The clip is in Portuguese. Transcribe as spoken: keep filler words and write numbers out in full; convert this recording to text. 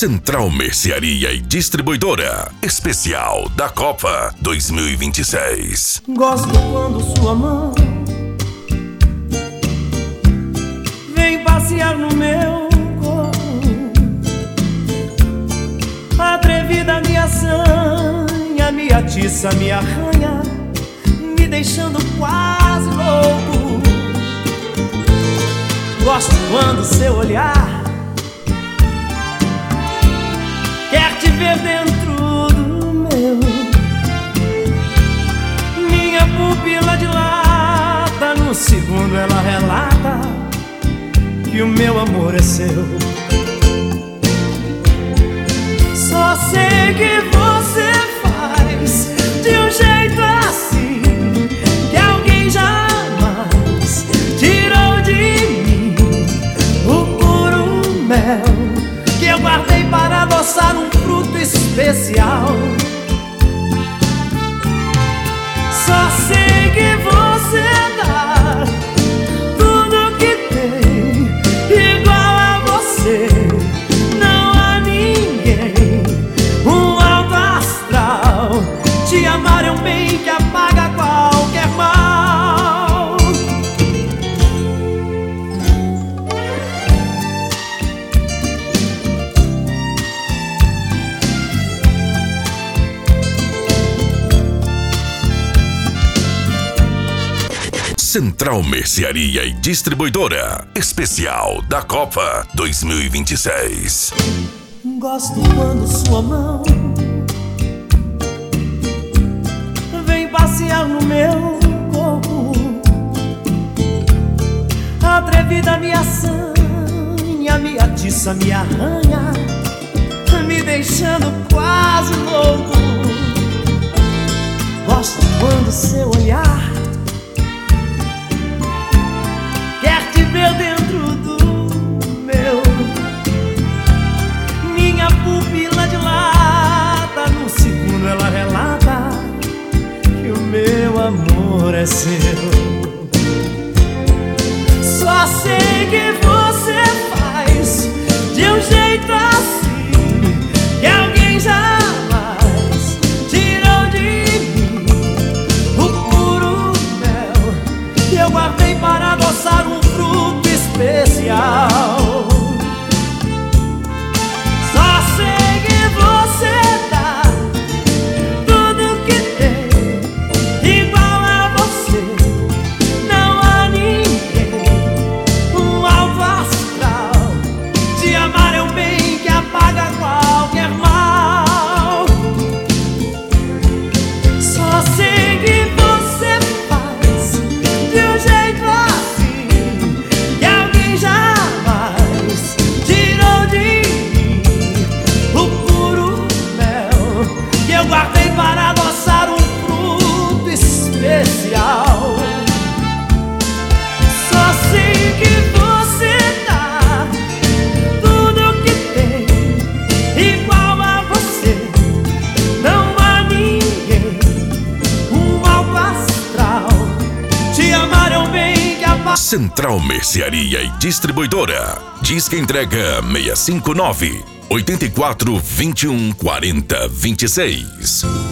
Central Mercearia e Distribuidora Especial da Copa dois mil e vinte e seis. Gosto quando sua mão vem passear no meu corpo, atrevida me assanha, me atiça, me arranha, me deixando quase louco. Gosto quando seu olhar quer te ver dentro do meu. Minha pupila dilata, no segundo ela relata que o meu amor é seu. Só sei que você faz de um jeito assim que alguém jamais tirou de mim o puro mel que eu guardei para adoçar um fruto especial. Só sei que você dá tudo que tem, igual a você não há ninguém. Um alto astral, te amar é um bem que apaga qualquer mal. Central Mercearia e Distribuidora Especial da Copa dois mil e vinte e seis. Gosto quando sua mão vem passear no meu corpo, atrevida me assanha, me atiça, me arranha, me deixando quase louco. Gosto quando seu olhar quer te ver dentro do meu. Minha pupila dilata, no segundo ela relata que o meu amor é seu. Só sei que você faz de um jeito assim que alguém jamais tirou de mim o puro mel que eu guardei para adoçar um fruto especial. Só sei que você dá tudo que tem, igual a você não há ninguém. Um alto astral, te amar é um bem que apaga qualquer mal. Só sei que você faz de um jeito assim que alguém jamais tirou de mim o puro mel que eu guardei para adoçar um fruto especial. Só sei que você dá tudo que tem, igual a você não há ninguém. Um alto astral, te amar é um bem que apaga. Central Mercearia e Distribuidora. Disque entrega seis cinco nove, oito quatro, vinte e um, quarenta, vinte e seis.